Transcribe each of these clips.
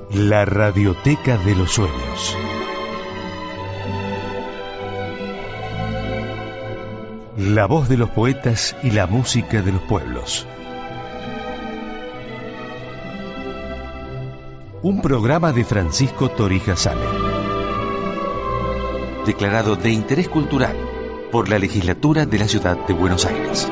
La Radioteca de los Sueños. La voz de los poetas y la música de los pueblos. Un programa de Francisco Torija Sale. Declarado de interés cultural por la Legislatura de la Ciudad de Buenos Aires.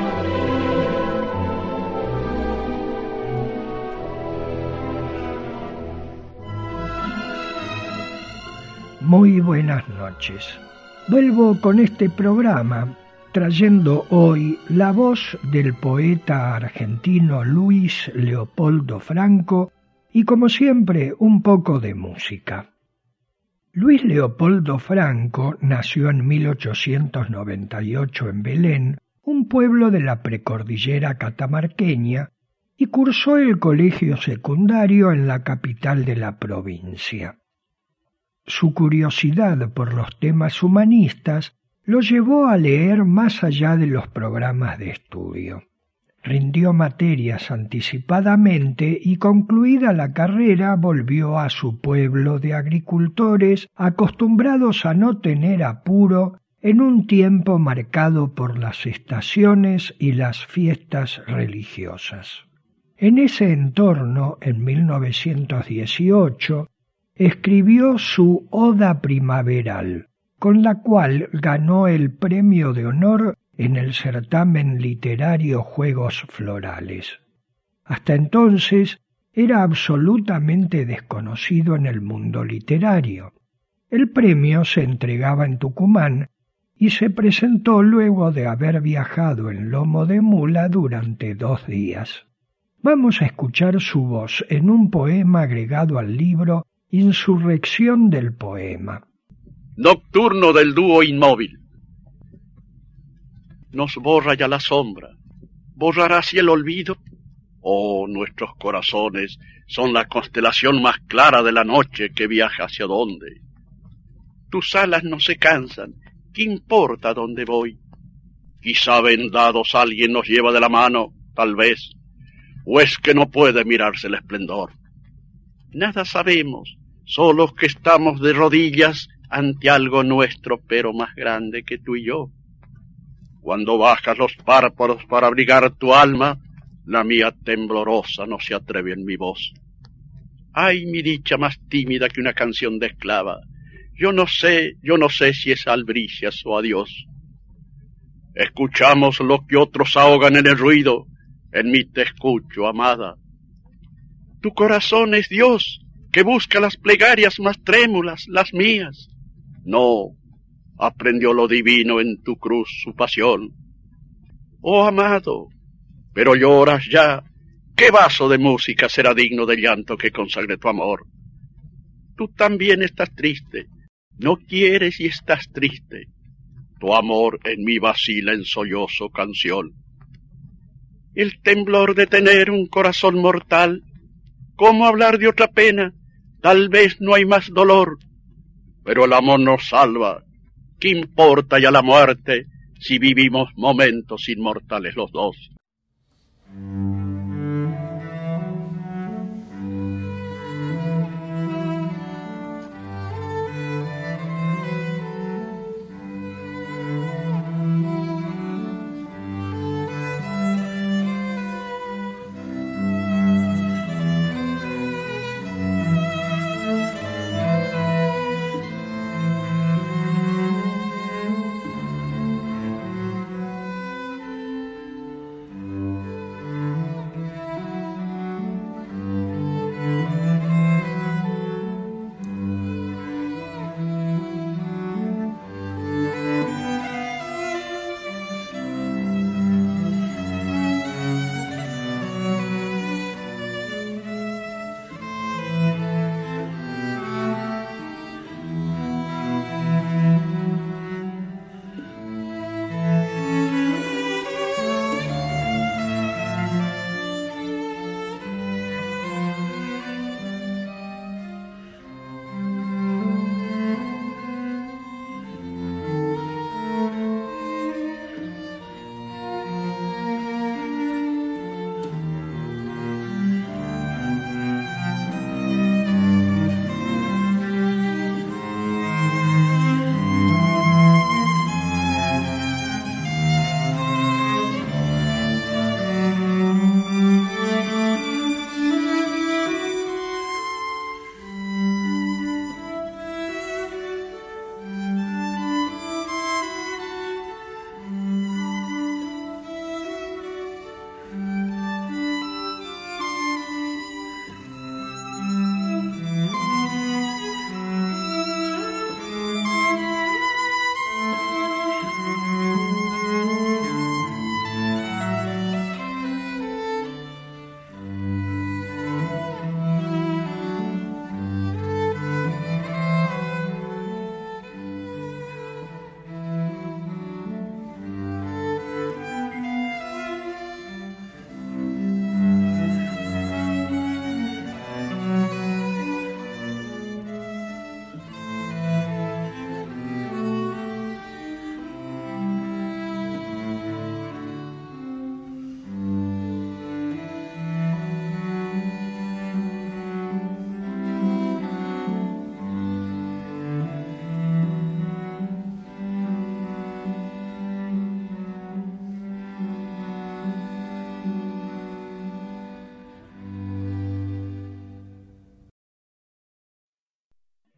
Muy buenas noches. Vuelvo con este programa trayendo hoy la voz del poeta argentino Luis Leopoldo Franco y, como siempre, un poco de música. Luis Leopoldo Franco nació en 1898 en Belén, un pueblo de la precordillera catamarqueña, y cursó el colegio secundario en la capital de la provincia. Su curiosidad por los temas humanistas lo llevó a leer más allá de los programas de estudio. Rindió materias anticipadamente y, concluida la carrera, volvió a su pueblo de agricultores acostumbrados a no tener apuro en un tiempo marcado por las estaciones y las fiestas religiosas. En ese entorno, en 1918, escribió su Oda Primaveral, con la cual ganó el premio de honor en el certamen literario Juegos Florales. Hasta entonces era absolutamente desconocido en el mundo literario. El premio se entregaba en Tucumán y se presentó luego de haber viajado en lomo de mula durante 2 días. Vamos a escuchar su voz en un poema agregado al libro Insurrección del Poema. Nocturno del dúo inmóvil. Nos borra ya la sombra, borrará así el olvido. Oh, nuestros corazones son la constelación más clara de la noche que viaja hacia dónde. Tus alas no se cansan, ¿qué importa dónde voy? Quizá vendados alguien nos lleva de la mano, tal vez, o es que no puede mirarse el esplendor. Nada sabemos, solos que estamos de rodillas ante algo nuestro, pero más grande que tú y yo. Cuando bajas los párpados para abrigar tu alma, la mía temblorosa no se atreve en mi voz. Ay, mi dicha más tímida que una canción de esclava. Yo no sé si es albricias o adiós. Escuchamos lo que otros ahogan en el ruido, en mí te escucho, amada. Tu corazón es Dios, que busca las plegarias más trémulas, las mías. No, aprendió lo divino en tu cruz su pasión. Oh, amado, pero lloras ya. ¿Qué vaso de música será digno del llanto que consagre tu amor? Tú también estás triste, no quieres y estás triste. Tu amor en mí vacila en sollozo canción. El temblor de tener un corazón mortal, ¿cómo hablar de otra pena? Tal vez no hay más dolor, pero el amor nos salva. ¿Qué importa ya la muerte si vivimos momentos inmortales los dos?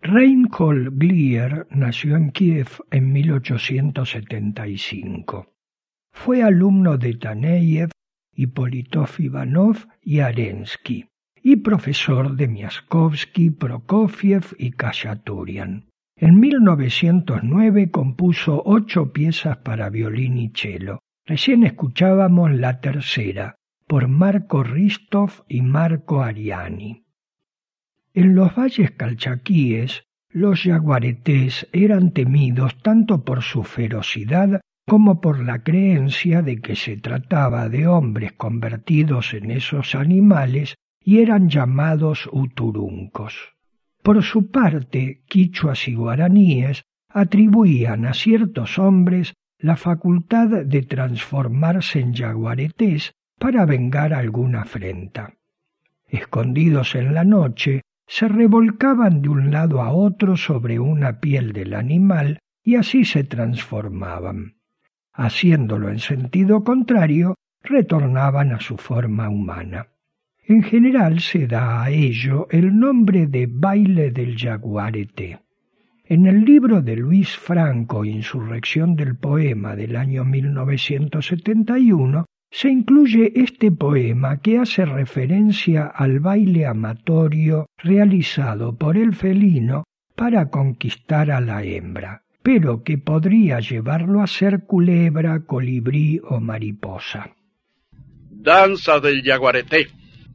Reinhold Glier nació en Kiev en 1875. Fue alumno de Taneyev, Hipólitov Ivanov y Arensky, y profesor de Miaskovsky, Prokofiev y Khachaturian. En 1909 compuso 8 piezas para violín y cello. Recién escuchábamos la tercera, por Marco Ristov y Marco Ariani. En los valles calchaquíes, los yaguaretés eran temidos tanto por su ferocidad como por la creencia de que se trataba de hombres convertidos en esos animales y eran llamados uturuncos. Por su parte, quichuas y guaraníes atribuían a ciertos hombres la facultad de transformarse en yaguaretés para vengar alguna afrenta. Escondidos en la noche, se revolcaban de un lado a otro sobre una piel del animal y así se transformaban. Haciéndolo en sentido contrario, retornaban a su forma humana. En general se da a ello el nombre de baile del yaguareté. En el libro de Luis Franco, Insurrección del Poema, del año 1971, se incluye este poema que hace referencia al baile amatorio realizado por el felino para conquistar a la hembra, pero que podría llevarlo a ser culebra, colibrí o mariposa. Danza del yaguareté.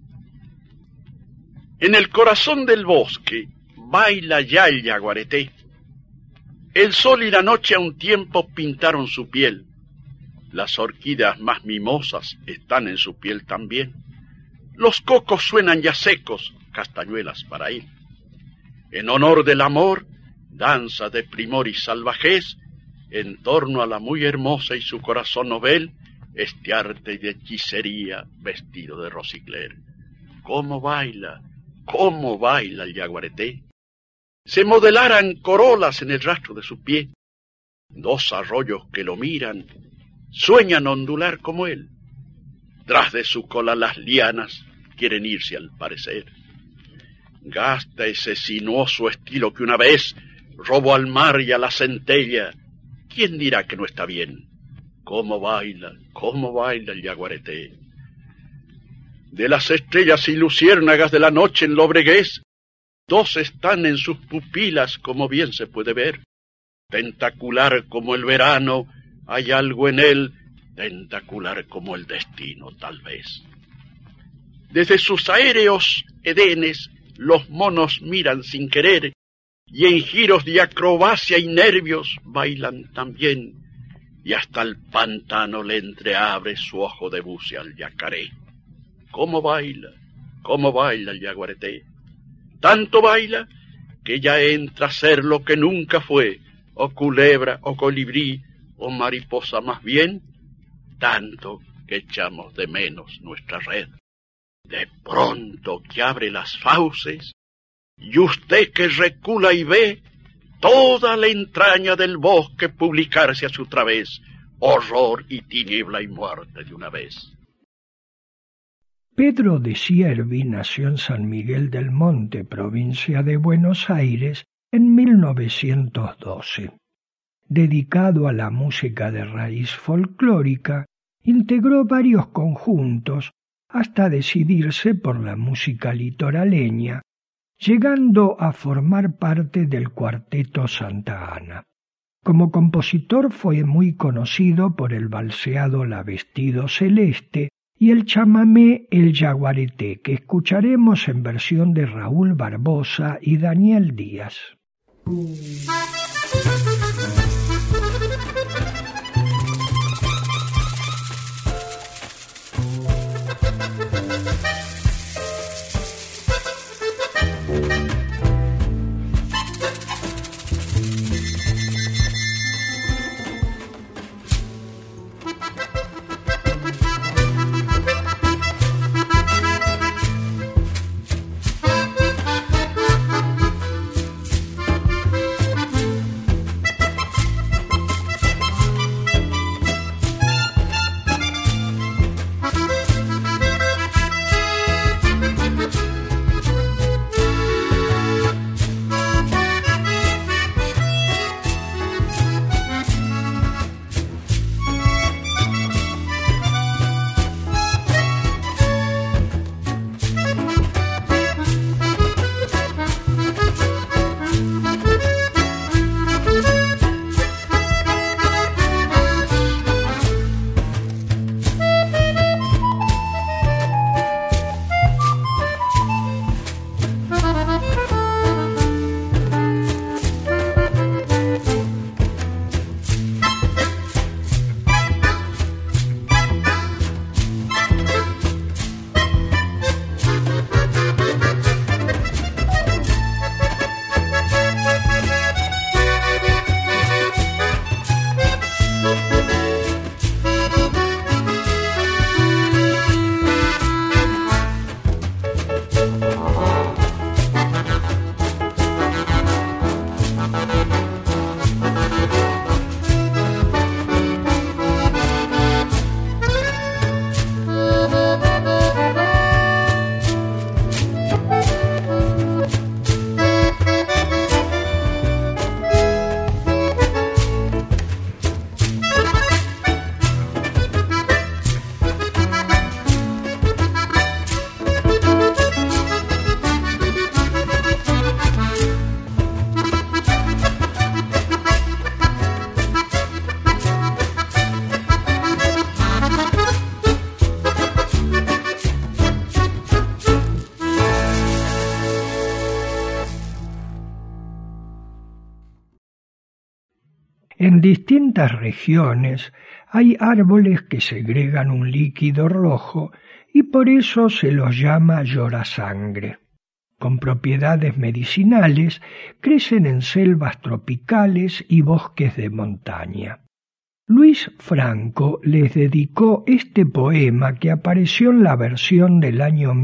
En el corazón del bosque baila ya el yaguareté. El sol y la noche a un tiempo pintaron su piel. Las orquídeas más mimosas están en su piel también. Los cocos suenan ya secos, castañuelas para él. En honor del amor, danza de primor y salvajez, en torno a la muy hermosa y su corazón novel, este arte de hechicería vestido de rosicler. ¿Cómo baila el yaguareté? Se modelaran corolas en el rastro de su pie. 2 arroyos que lo miran sueñan ondular como él. Tras de su cola las lianas quieren irse al parecer. Gasta ese sinuoso estilo que una vez robó al mar y a la centella. ¿Quién dirá que no está bien? ¿Cómo baila el yaguareté? De las estrellas y luciérnagas de la noche en lobreguez, 2 están en sus pupilas como bien se puede ver. Tentacular como el verano, hay algo en él, tentacular como el destino, tal vez. Desde sus aéreos edenes, los monos miran sin querer, y en giros de acrobacia y nervios bailan también, y hasta el pantano le entreabre su ojo de buce al yacaré. ¿Cómo baila el yaguareté? Tanto baila que ya entra a ser lo que nunca fue, o culebra, o colibrí, o mariposa más bien, tanto que echamos de menos nuestra red. De pronto que abre las fauces, y usted que recula y ve toda la entraña del bosque publicarse a su través, horror y tiniebla y muerte de una vez. Pedro de Siervi nació en San Miguel del Monte, provincia de Buenos Aires, en 1912. Dedicado a la música de raíz folclórica, integró varios conjuntos hasta decidirse por la música litoraleña, llegando a formar parte del Cuarteto Santa Ana. Como compositor fue muy conocido por el balseado La Vestido Celeste y el chamamé El Yaguareté, que escucharemos en versión de Raúl Barbosa y Daniel Díaz. En distintas regiones hay árboles que segregan un líquido rojo y por eso se los llama llorasangre. Con propiedades medicinales, crecen en selvas tropicales y bosques de montaña. Luis Franco les dedicó este poema que apareció en la versión del año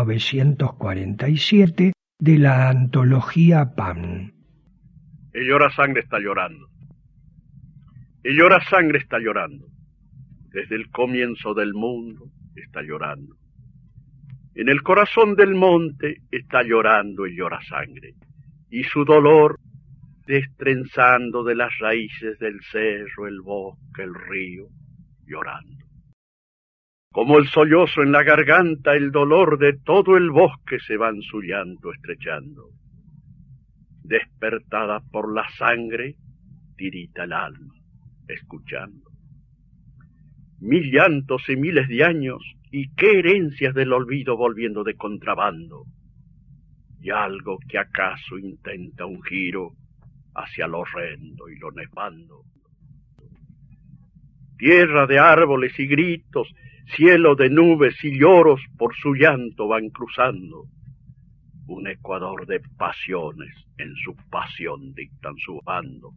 1947 de la antología Pan. El llorasangre está llorando. El llorasangre está llorando. Desde el comienzo del mundo está llorando. En el corazón del monte está llorando el llorasangre, y su dolor destrenzando de las raíces del cerro, el bosque, el río, llorando. Como el sollozo en la garganta, el dolor de todo el bosque se va en su llanto estrechando. Despertada por la sangre, tirita el alma, escuchando. Mil llantos y miles de años, y qué herencias del olvido volviendo de contrabando, y algo que acaso intenta un giro hacia lo horrendo y lo nefando. Tierra de árboles y gritos, cielo de nubes y lloros por su llanto van cruzando. Un ecuador de pasiones en su pasión dictan su bando.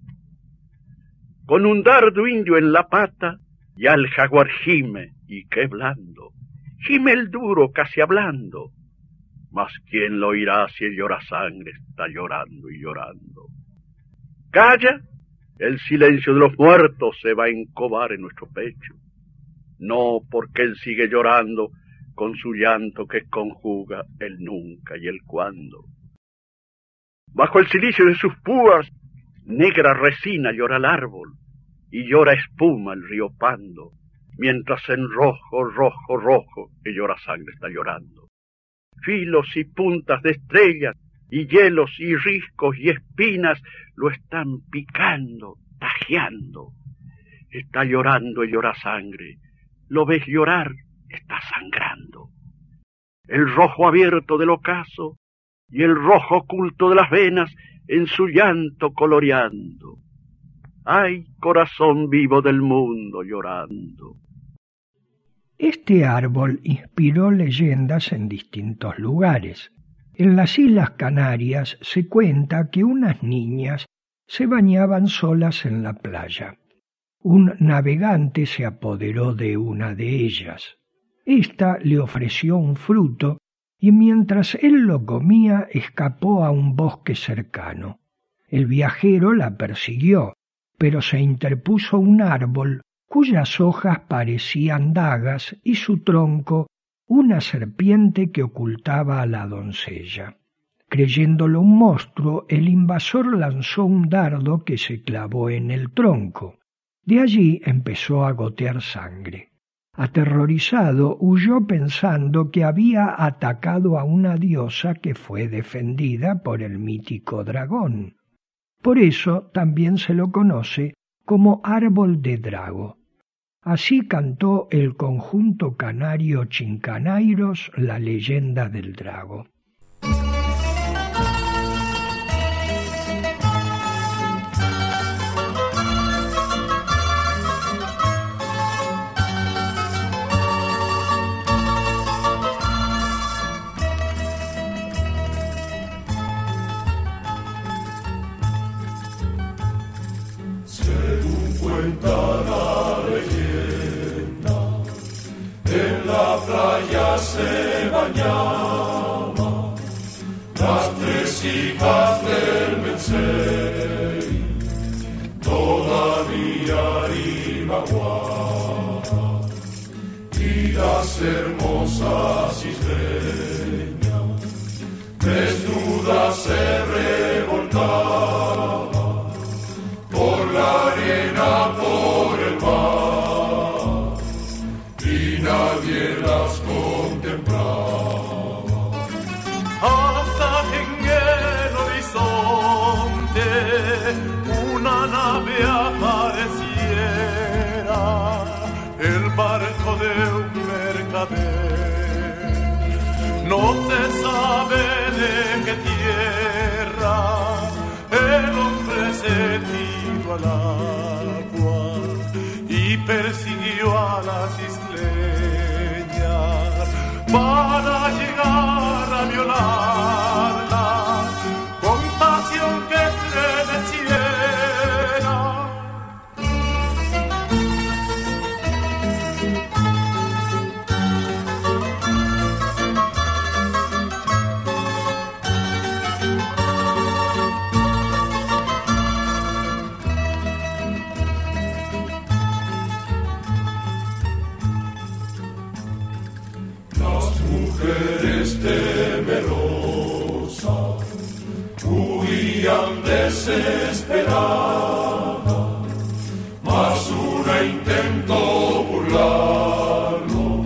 Con un dardo indio en la pata, ya el jaguar gime, y qué blando. Gime el duro casi hablando, mas ¿quién lo oirá si el llorasangre está llorando y llorando? Calla, el silencio de los muertos se va a encobar en nuestro pecho. No, porque él sigue llorando con su llanto que conjuga el nunca y el cuándo. Bajo el silicio de sus púas, negra resina llora el árbol, y llora espuma el río Pando, mientras en rojo, rojo, rojo, el llorasangre está llorando. Filos y puntas de estrellas, y hielos y riscos y espinas lo están picando, tajeando. Está llorando el llorasangre, lo ves llorar, está sangrando. El rojo abierto del ocaso y el rojo oculto de las venas en su llanto coloreando. ¡Ay, corazón vivo del mundo llorando! Este árbol inspiró leyendas en distintos lugares. En las Islas Canarias se cuenta que unas niñas se bañaban solas en la playa. Un navegante se apoderó de una de ellas. Ésta le ofreció un fruto y mientras él lo comía escapó a un bosque cercano. El viajero la persiguió, pero se interpuso un árbol cuyas hojas parecían dagas y su tronco una serpiente que ocultaba a la doncella. Creyéndolo un monstruo, el invasor lanzó un dardo que se clavó en el tronco. De allí empezó a gotear sangre. Aterrorizado, huyó pensando que había atacado a una diosa que fue defendida por el mítico dragón. Por eso también se lo conoce como árbol de drago. Así cantó el conjunto canario Chincanairos la leyenda del drago. Según cuenta la leyenda, en la playa se bañaban las tres hijas del Mensei, todavía y Maguá, y las hermosas isleñas, desnudas se revolcaban por la arena, por el mar, y nadie las contemplaba. Hasta que en el horizonte una nave apareciera, el barco de un mercader. No se sabe de qué tierra el hombre se tiró al persiguió a las isleñas para llegar a violarlas con pasión que estremeciera. Mujeres temerosas huían desesperadas, mas una intentó burlarlo,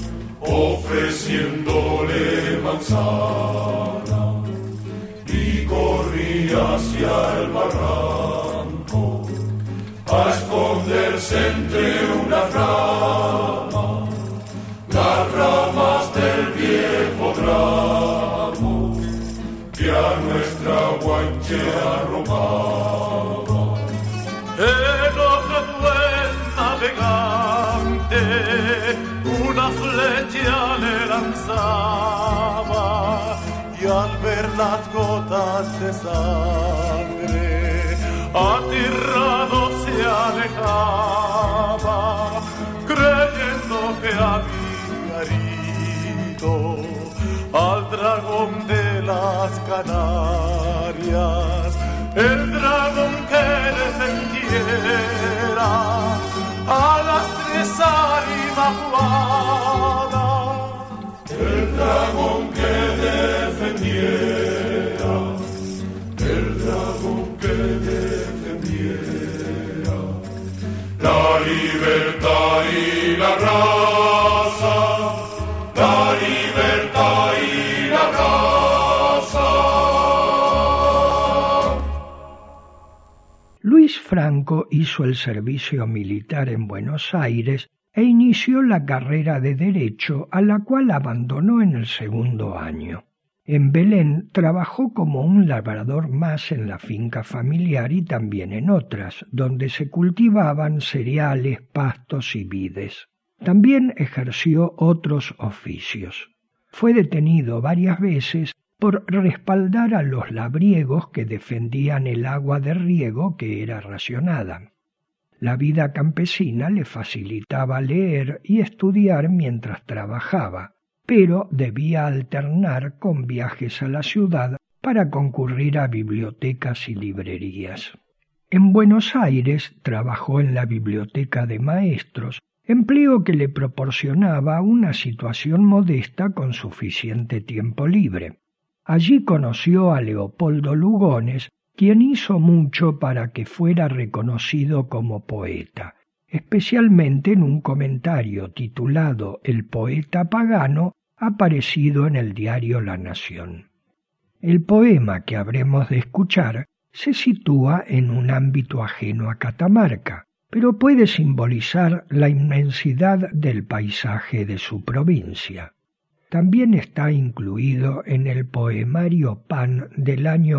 ofreciéndole manzana, y corría hacia el barranco a esconderse entre unas ramas. Las ramas del viejo ramo que a nuestra guanchea robaba. El otro buen navegante una flecha le lanzaba, y al ver las gotas de sangre aterrado se alejaba, creyendo que había al dragón de las Canarias, el dragón que defendiera a las tres ánimas jugadas. El dragón que defendiera, el dragón que defendiera la libertad y la raza. La libertad y la raza. Luis Franco hizo el servicio militar en Buenos Aires e inició la carrera de Derecho, a la cual abandonó en el segundo año. En Belén trabajó como un labrador más en la finca familiar y también en otras, donde se cultivaban cereales, pastos y vides. También ejerció otros oficios. Fue detenido varias veces por respaldar a los labriegos que defendían el agua de riego que era racionada. La vida campesina le facilitaba leer y estudiar mientras trabajaba, pero debía alternar con viajes a la ciudad para concurrir a bibliotecas y librerías. En Buenos Aires trabajó en la Biblioteca de Maestros, empleo que le proporcionaba una situación modesta con suficiente tiempo libre. Allí conoció a Leopoldo Lugones, quien hizo mucho para que fuera reconocido como poeta, especialmente en un comentario titulado El poeta pagano, aparecido en el diario La Nación. El poema que habremos de escuchar se sitúa en un ámbito ajeno a Catamarca, pero puede simbolizar la inmensidad del paisaje de su provincia. También está incluido en el poemario Pan del año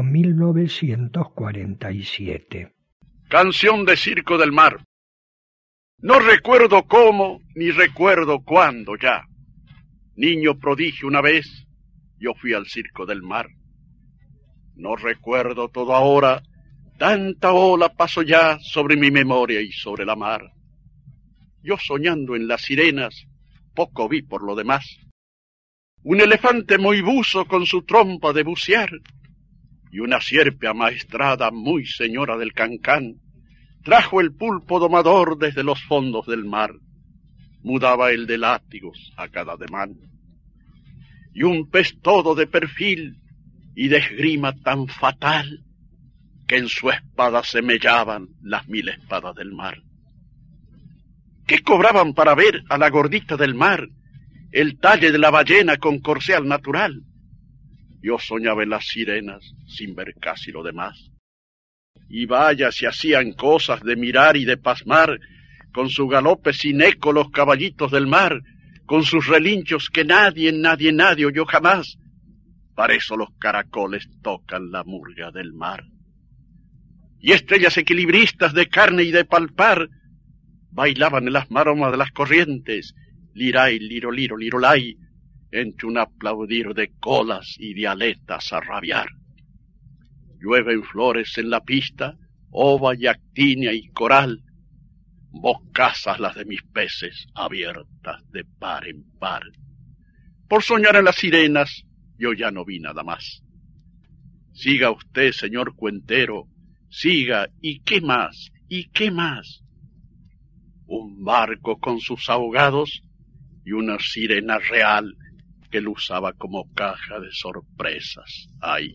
1947. Canción de Circo del Mar. No recuerdo cómo, ni recuerdo cuándo ya. Niño prodigio una vez, yo fui al Circo del Mar. No recuerdo todo ahora, tanta ola pasó ya sobre mi memoria y sobre la mar. Yo soñando en las sirenas, poco vi por lo demás. Un elefante muy buzo con su trompa de bucear, y una sierpe amaestrada muy señora del cancán, trajo el pulpo domador desde los fondos del mar, mudaba el de látigos a cada ademán. Y un pez todo de perfil y de esgrima tan fatal, que en su espada semellaban las 1000 espadas del mar. ¿Qué cobraban para ver a la gordita del mar, el talle de la ballena con corceal natural? Yo soñaba en las sirenas, sin ver casi lo demás. Y vaya si hacían cosas de mirar y de pasmar, con su galope sin eco los caballitos del mar, con sus relinchos que nadie oyó jamás. Para eso los caracoles tocan la murga del mar. Y estrellas equilibristas de carne y de palpar, bailaban en las maromas de las corrientes, liray, liro, liro, lirolay, entre un aplaudir de colas y de aletas a rabiar. Llueven flores en la pista, ova y actinia y coral, bocazas las de mis peces abiertas de par en par. Por soñar en las sirenas, yo ya no vi nada más. Siga usted, señor cuentero, siga, ¿y qué más? ¿Y qué más? Un barco con sus ahogados y una sirena real que lo usaba como caja de sorpresas. ¡Ay!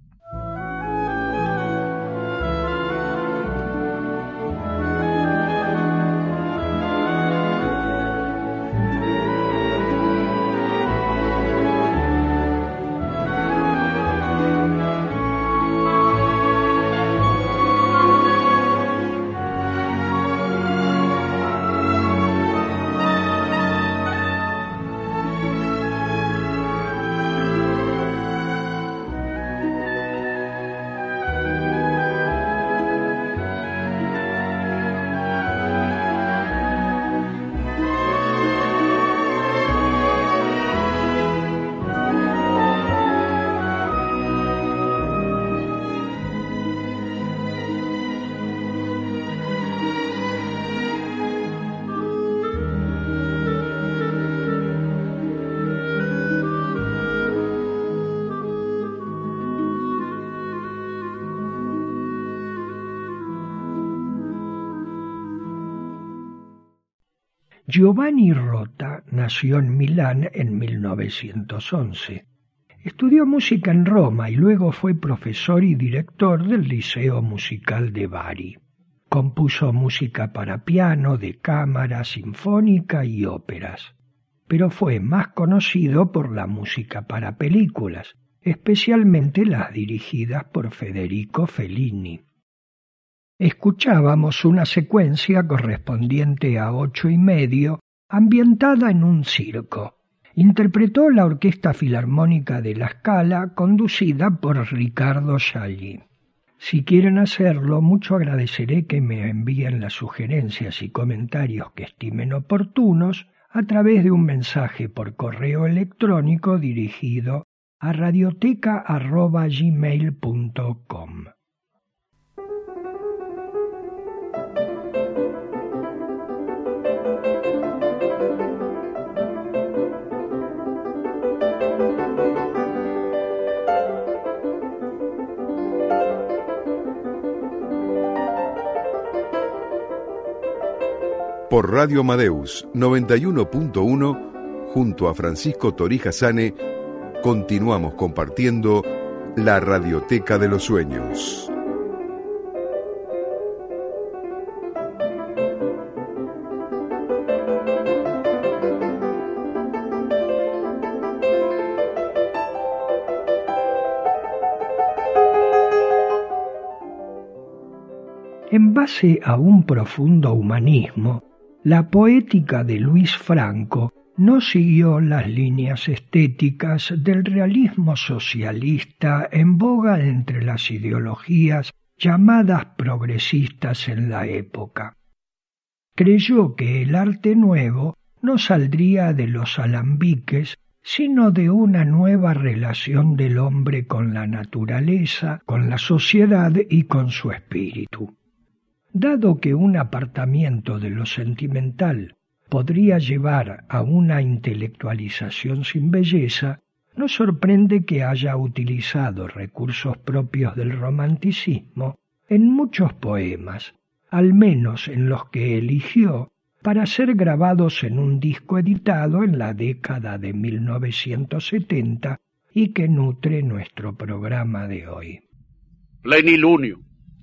Giovanni Rota nació en Milán en 1911. Estudió música en Roma y luego fue profesor y director del Liceo Musical de Bari. Compuso música para piano, de cámara, sinfónica y óperas, pero fue más conocido por la música para películas, especialmente las dirigidas por Federico Fellini. Escuchábamos una secuencia correspondiente a 8:30, ambientada en un circo. Interpretó la Orquesta Filarmónica de La Scala, conducida por Riccardo Scialli. Si quieren hacerlo, mucho agradeceré que me envíen las sugerencias y comentarios que estimen oportunos a través de un mensaje por correo electrónico dirigido a radioteca@gmail.com. Por Radio Amadeus 91.1, junto a Francisco Torija Sane, continuamos compartiendo la Radioteca de los Sueños. En base a un profundo humanismo, la poética de Luis Franco no siguió las líneas estéticas del realismo socialista en boga entre las ideologías llamadas progresistas en la época. Creyó que el arte nuevo no saldría de los alambiques, sino de una nueva relación del hombre con la naturaleza, con la sociedad y con su espíritu. Dado que un apartamiento de lo sentimental podría llevar a una intelectualización sin belleza, no sorprende que haya utilizado recursos propios del romanticismo en muchos poemas, al menos en los que eligió para ser grabados en un disco editado en la década de 1970 y que nutre nuestro programa de hoy. Plenilunio.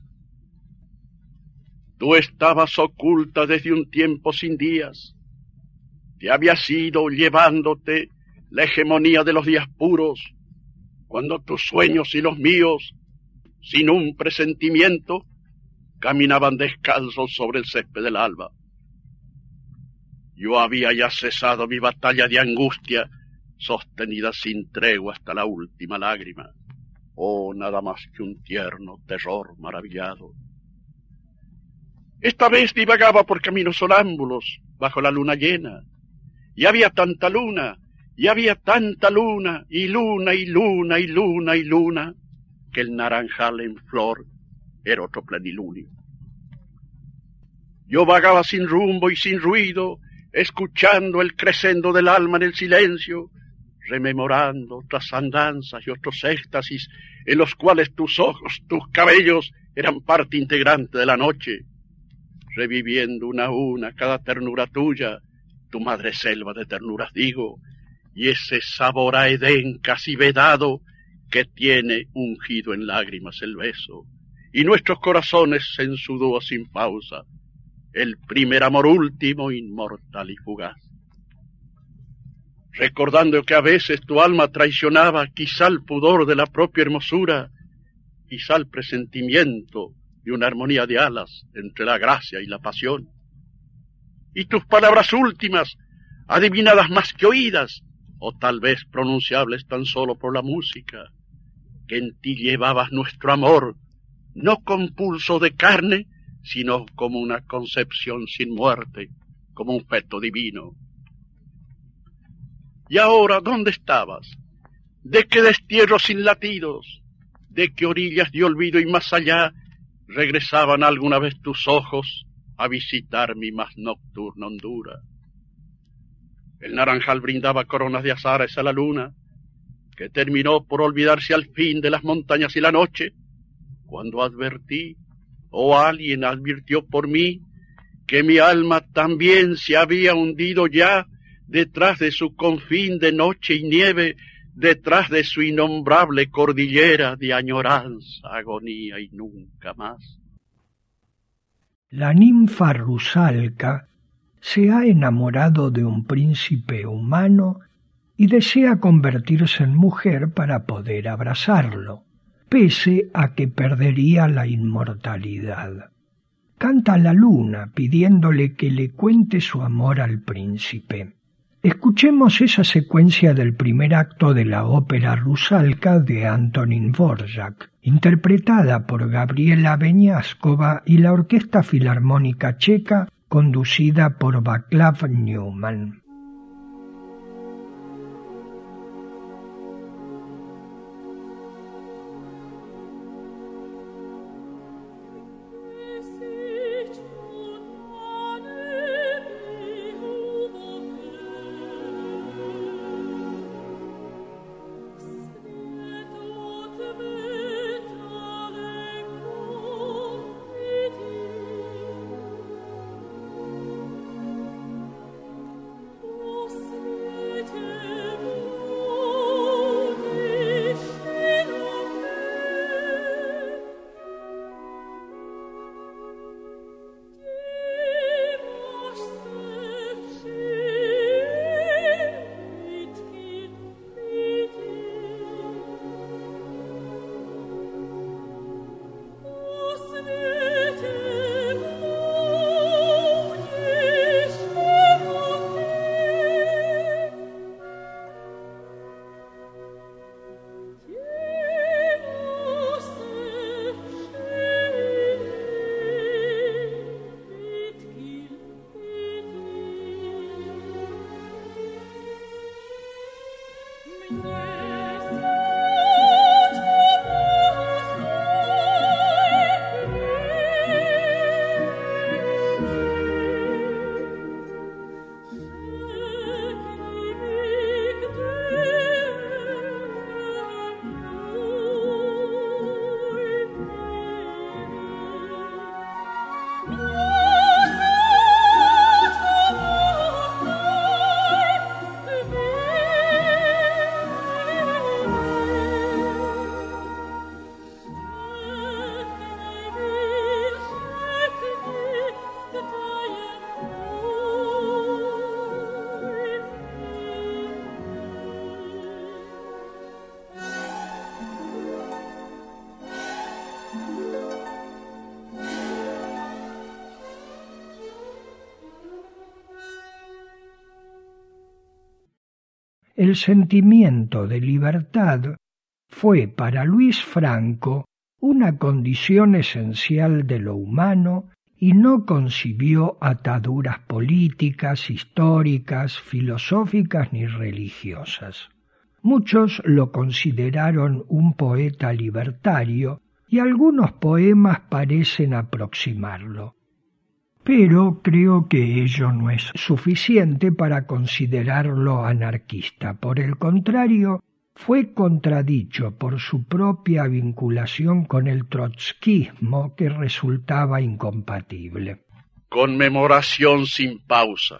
Tú estabas oculta desde un tiempo sin días. Te habías ido llevándote la hegemonía de los días puros, cuando tus sueños y los míos, sin un presentimiento, caminaban descalzos sobre el césped del alba. Yo había ya cesado mi batalla de angustia, sostenida sin tregua hasta la última lágrima. Oh, nada más que un tierno terror maravillado. Esta vez divagaba por caminos sonámbulos, bajo la luna llena, y había tanta luna, y había tanta luna, y luna, y luna, y luna, y luna, que el naranjal en flor era otro plenilunio. Yo vagaba sin rumbo y sin ruido, escuchando el crescendo del alma en el silencio, rememorando otras andanzas y otros éxtasis en los cuales tus ojos, tus cabellos eran parte integrante de la noche, reviviendo una a una cada ternura tuya, tu madre selva de ternuras digo, y ese sabor a Edén casi vedado que tiene ungido en lágrimas el beso, y nuestros corazones se ensudó sin pausa, el primer amor último, inmortal y fugaz. Recordando que a veces tu alma traicionaba quizá el pudor de la propia hermosura, quizá el presentimiento de una armonía de alas entre la gracia y la pasión. Y tus palabras últimas, adivinadas más que oídas, o tal vez pronunciables tan solo por la música, que en ti llevabas nuestro amor, no con pulso de carne, sino como una concepción sin muerte, como un feto divino. Y ahora, ¿dónde estabas? ¿De qué destierro sin latidos? ¿De qué orillas de olvido y más allá regresaban alguna vez tus ojos a visitar mi más nocturna hondura? El naranjal brindaba coronas de azares a la luna, que terminó por olvidarse al fin de las montañas y la noche, cuando advertí, o alguien advirtió por mí, que mi alma también se había hundido ya detrás de su confín de noche y nieve, detrás de su innombrable cordillera de añoranza, agonía y nunca más. La ninfa Rusalka se ha enamorado de un príncipe humano y desea convertirse en mujer para poder abrazarlo, pese a que perdería la inmortalidad. Canta la luna pidiéndole que le cuente su amor al príncipe. Escuchemos esa secuencia del primer acto de la ópera Rusalka de Antonín Dvořák, interpretada por Gabriela Beňáskova y la Orquesta Filarmónica Checa, conducida por Václav Newman. El sentimiento de libertad fue para Luis Franco una condición esencial de lo humano y no concibió ataduras políticas, históricas, filosóficas ni religiosas. Muchos lo consideraron un poeta libertario y algunos poemas parecen aproximarlo. Pero creo que ello no es suficiente para considerarlo anarquista. Por el contrario, fue contradicho por su propia vinculación con el trotskismo, que resultaba incompatible. Conmemoración sin pausa.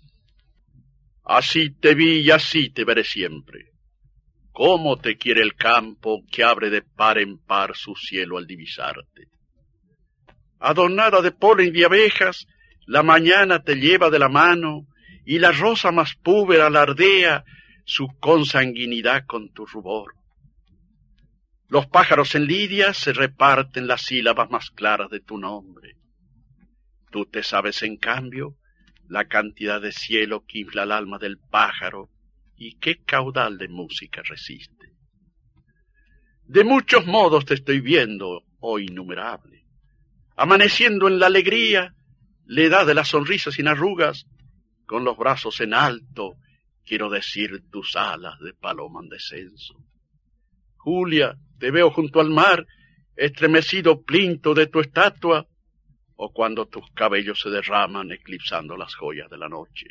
Así te vi y así te veré siempre. Cómo te quiere el campo que abre de par en par su cielo al divisarte. Adornada de polen y abejas, la mañana te lleva de la mano y la rosa más púbera alardea su consanguinidad con tu rubor. Los pájaros en lidia se reparten las sílabas más claras de tu nombre. Tú te sabes, en cambio, la cantidad de cielo que infla el alma del pájaro y qué caudal de música resiste. De muchos modos te estoy viendo, oh innumerable, amaneciendo en la alegría, la edad de las sonrisas sin arrugas, con los brazos en alto, quiero decir tus alas de paloma en descenso. Julia, te veo junto al mar, estremecido plinto de tu estatua, o cuando tus cabellos se derraman eclipsando las joyas de la noche.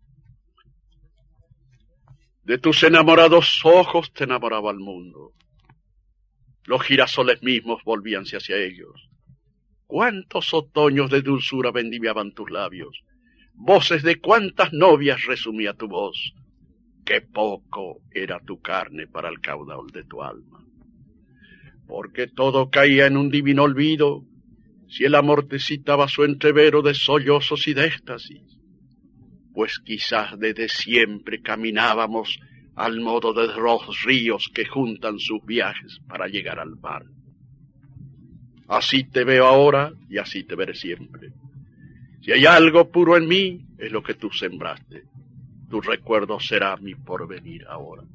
De tus enamorados ojos te enamoraba el mundo. Los girasoles mismos volvíanse hacia ellos. Cuántos otoños de dulzura vendimiaban tus labios. Voces de cuántas novias resumía tu voz. Qué poco era tu carne para el caudal de tu alma. Porque todo caía en un divino olvido, si el amor te citaba su entrevero de sollozos y de éxtasis. Pues quizás desde siempre caminábamos al modo de los ríos que juntan sus viajes para llegar al mar. Así te veo ahora y así te veré siempre. Si hay algo puro en mí, es lo que tú sembraste. Tu recuerdo será mi porvenir ahora.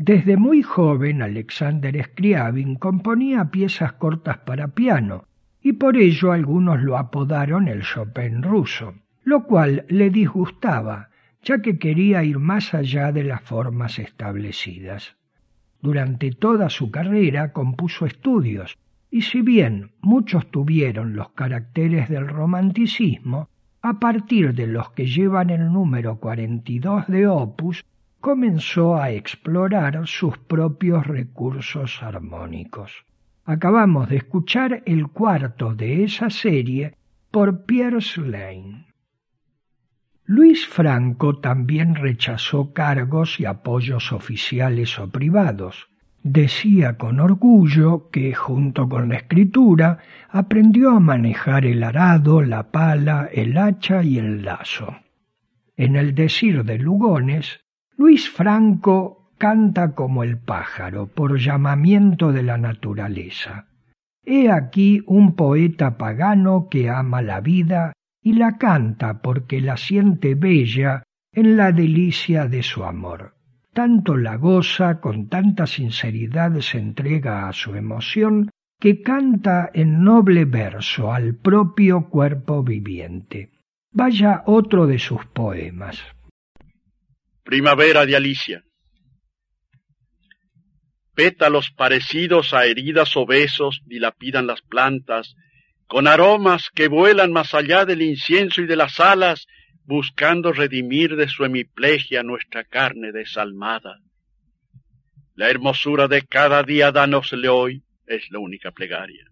Desde muy joven, Alexander Scriabin componía piezas cortas para piano, y por ello algunos lo apodaron el Chopin ruso, lo cual le disgustaba, ya que quería ir más allá de las formas establecidas. Durante toda su carrera compuso estudios, y si bien muchos tuvieron los caracteres del romanticismo, a partir de los que llevan el número 42 de Opus, comenzó a explorar sus propios recursos armónicos. Acabamos de escuchar el cuarto de esa serie por Piers Lane. Luis Franco también rechazó cargos y apoyos oficiales o privados. Decía con orgullo que, junto con la escritura, aprendió a manejar el arado, la pala, el hacha y el lazo. En el decir de Lugones, Luis Franco canta como el pájaro, por llamamiento de la naturaleza. He aquí un poeta pagano que ama la vida y la canta porque la siente bella en la delicia de su amor. Tanto la goza, con tanta sinceridad se entrega a su emoción, que canta en noble verso al propio cuerpo viviente. Vaya otro de sus poemas. Primavera de Alicia. Pétalos parecidos a heridas o besos dilapidan las plantas, con aromas que vuelan más allá del incienso y de las alas, buscando redimir de su hemiplegia nuestra carne desalmada. La hermosura de cada día dánosle hoy es la única plegaria.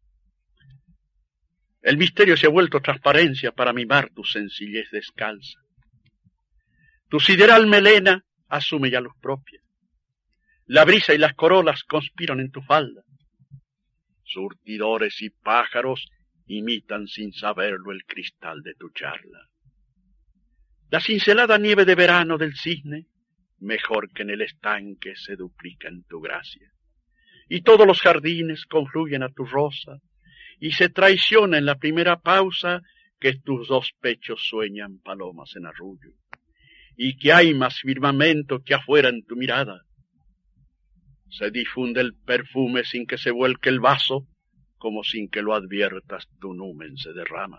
El misterio se ha vuelto transparencia para mimar tu sencillez descalza. Tu sideral melena asume ya luz propia. La brisa y las corolas conspiran en tu falda. Surtidores y pájaros imitan sin saberlo el cristal de tu charla. La cincelada nieve de verano del cisne, mejor que en el estanque, se duplica en tu gracia. Y todos los jardines confluyen a tu rosa, y se traiciona en la primera pausa que tus dos pechos sueñan palomas en arrullo. Y que hay más firmamento que afuera en tu mirada. Se difunde el perfume sin que se vuelque el vaso, como sin que lo adviertas tu numen se derrama.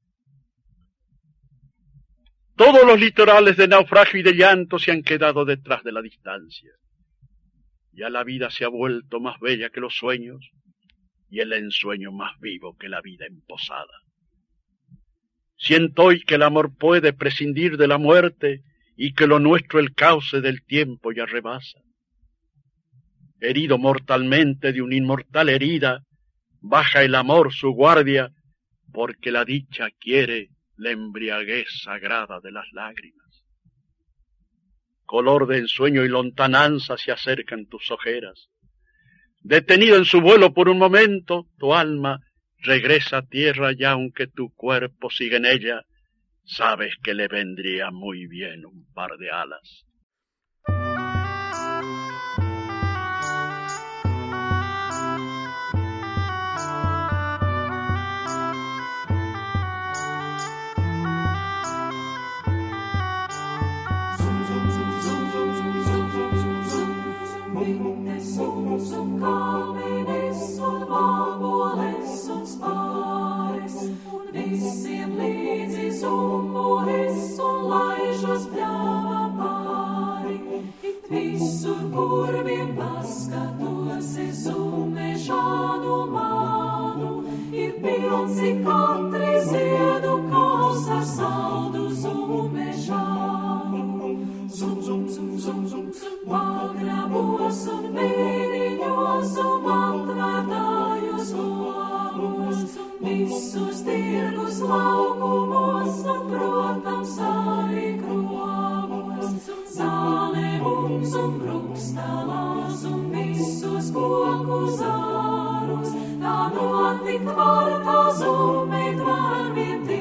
Todos los litorales de naufragio y de llanto se han quedado detrás de la distancia. Ya la vida se ha vuelto más bella que los sueños, y el ensueño más vivo que la vida en posada. Siento hoy que el amor puede prescindir de la muerte, y que lo nuestro el cauce del tiempo ya rebasa. Herido mortalmente de una inmortal herida, baja el amor su guardia, porque la dicha quiere la embriaguez sagrada de las lágrimas. Color de ensueño y lontananza se acercan tus ojeras. Detenido en su vuelo por un momento, tu alma regresa a tierra y aunque tu cuerpo sigue en ella, sabes que le vendría muy bien un par de alas. Visur, kur vien paskatos, es mežānu mānu, ir pilns ik katri ziedu kaus ar saldu mežānu. Zum, zum, zum, zum, zum, pagrabos un bēriņos un atvērtājos logos, visus tirgus laukumos un, protams, arī krovos, zāle un brukstalās un visus koku zārus, tā notikt var, tā zumēt var vien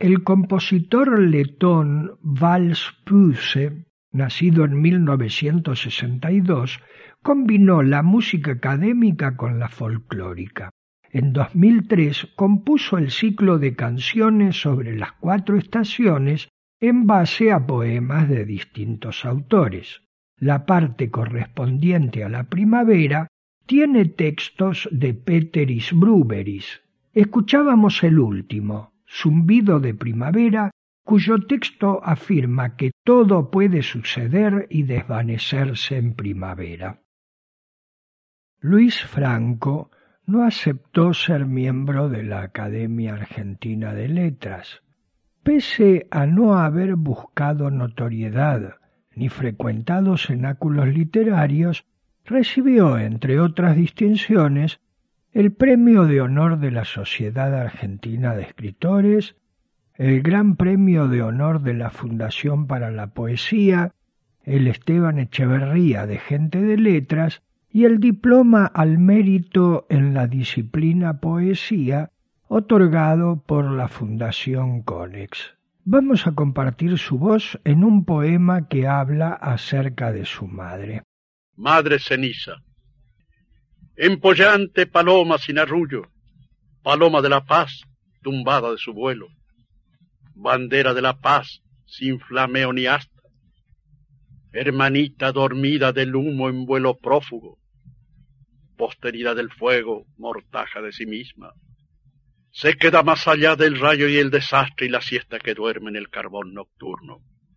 El compositor letón Vals Puse, nacido en 1962, combinó la música académica con la folclórica. En 2003 compuso el ciclo de canciones sobre las 4 estaciones en base a poemas de distintos autores. La parte correspondiente a la primavera tiene textos de Peteris Bruveris. Escuchábamos el último, Zumbido de primavera, cuyo texto afirma que todo puede suceder y desvanecerse en primavera. Luis Franco no aceptó ser miembro de la Academia Argentina de Letras. Pese a no haber buscado notoriedad ni frecuentado cenáculos literarios, recibió, entre otras distinciones, el Premio de Honor de la Sociedad Argentina de Escritores, el Gran Premio de Honor de la Fundación para la Poesía, el Esteban Echeverría de Gente de Letras y el Diploma al Mérito en la disciplina Poesía, otorgado por la Fundación Konex. Vamos a compartir su voz en un poema que habla acerca de su madre. Madre ceniza, empollante paloma sin arrullo, paloma de la paz, tumbada de su vuelo, bandera de la paz, sin flameo ni asta, hermanita dormida del humo en vuelo prófugo, posteridad del fuego, mortaja de sí misma, se queda más allá del rayo y el desastre y la siesta que duerme en el carbón nocturno.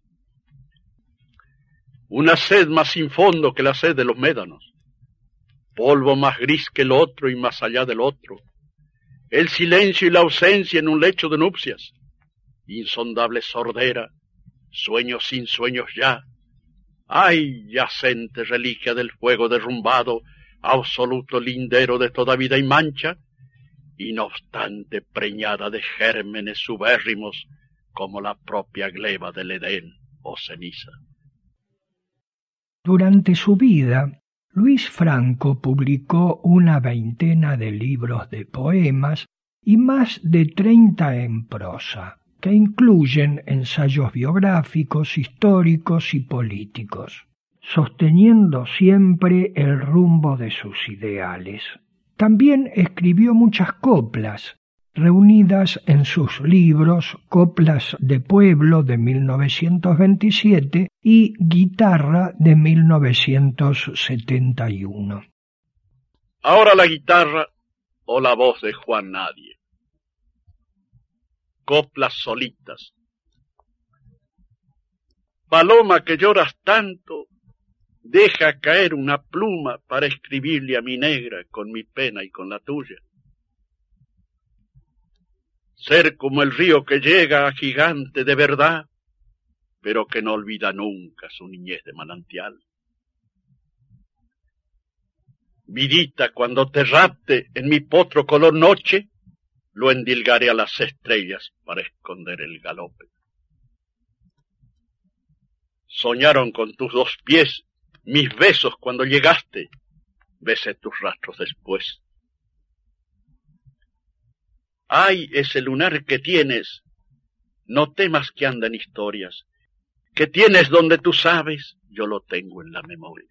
Una sed más sin fondo que la sed de los médanos, polvo más gris que el otro y más allá del otro, el silencio y la ausencia en un lecho de nupcias, insondable sordera, sueños sin sueños ya, ay, yacente reliquia del fuego derrumbado, absoluto lindero de toda vida y mancha, y no obstante preñada de gérmenes subérrimos como la propia gleba del Edén o ceniza. Durante su vida, Luis Franco publicó una veintena de libros de poemas y más de 30 en prosa, que incluyen ensayos biográficos, históricos y políticos, sosteniendo siempre el rumbo de sus ideales. También escribió muchas coplas, reunidas en sus libros Coplas de Pueblo de 1927 y Guitarra de 1971. Ahora la guitarra o la voz de Juan Nadie. Coplas solitas. Paloma que lloras tanto, deja caer una pluma para escribirle a mi negra con mi pena y con la tuya. Ser como el río que llega a gigante de verdad, pero que no olvida nunca su niñez de manantial. Vidita, cuando te rapte en mi potro color noche, lo endilgaré a las estrellas para esconder el galope. Soñaron con tus 2 pies mis besos cuando llegaste, besé tus rastros después. Ay, ese lunar que tienes, no temas que andan historias, que tienes donde tú sabes, yo lo tengo en la memoria.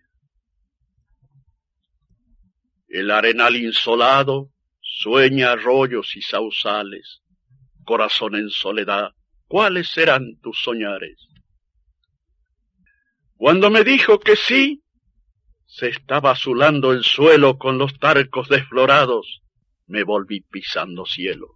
El arenal insolado sueña arroyos y sausales, corazón en soledad, ¿cuáles serán tus soñares? Cuando me dijo que sí, se estaba azulando el suelo con los tarcos desflorados, me volví pisando cielo.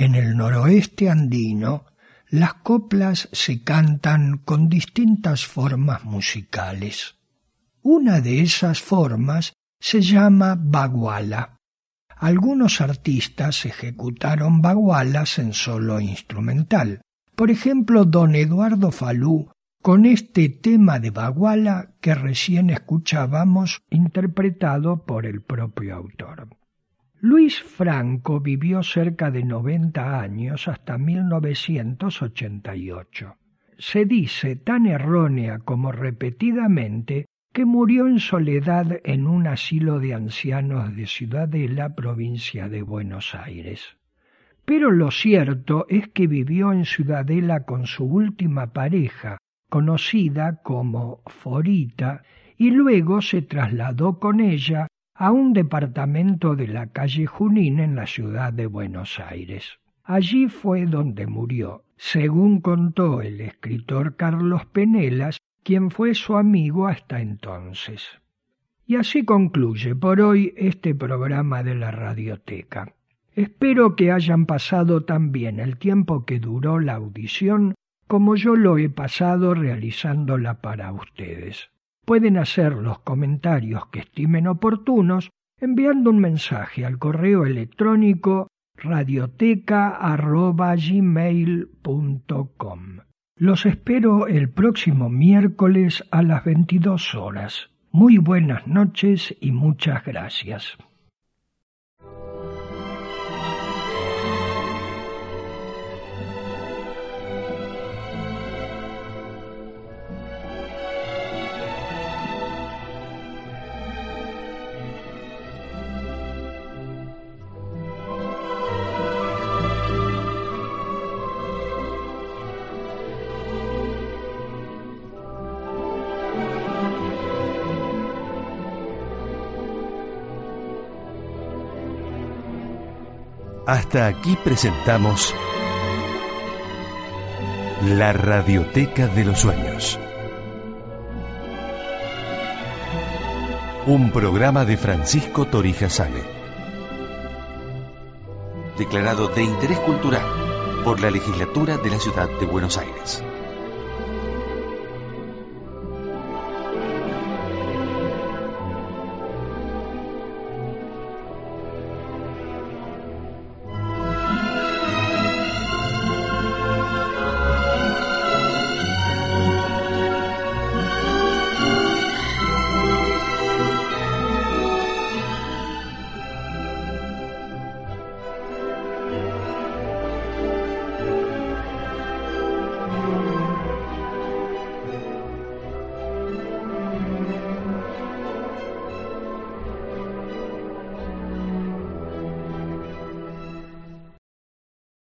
En el noroeste andino, las coplas se cantan con distintas formas musicales. Una de esas formas se llama baguala. Algunos artistas ejecutaron bagualas en solo instrumental. Por ejemplo, don Eduardo Falú, con este tema de baguala que recién escuchábamos, interpretado por el propio autor. Luis Franco vivió cerca de 90 años hasta 1988. Se dice tan errónea como repetidamente que murió en soledad en un asilo de ancianos de Ciudadela, provincia de Buenos Aires. Pero lo cierto es que vivió en Ciudadela con su última pareja, conocida como Forita, y luego se trasladó con ella a un departamento de la calle Junín en la ciudad de Buenos Aires. Allí fue donde murió, según contó el escritor Carlos Penelas, quien fue su amigo hasta entonces. Y así concluye por hoy este programa de la Radioteca. Espero que hayan pasado tan bien el tiempo que duró la audición como yo lo he pasado realizándola para ustedes. Pueden hacer los comentarios que estimen oportunos enviando un mensaje al correo electrónico radioteca@gmail.com. Los espero el próximo miércoles a las 22 horas. Muy buenas noches y muchas gracias. Hasta aquí presentamos La Radioteca de los Sueños. Un programa de Francisco Torija Sane. Declarado de interés cultural por la Legislatura de la Ciudad de Buenos Aires.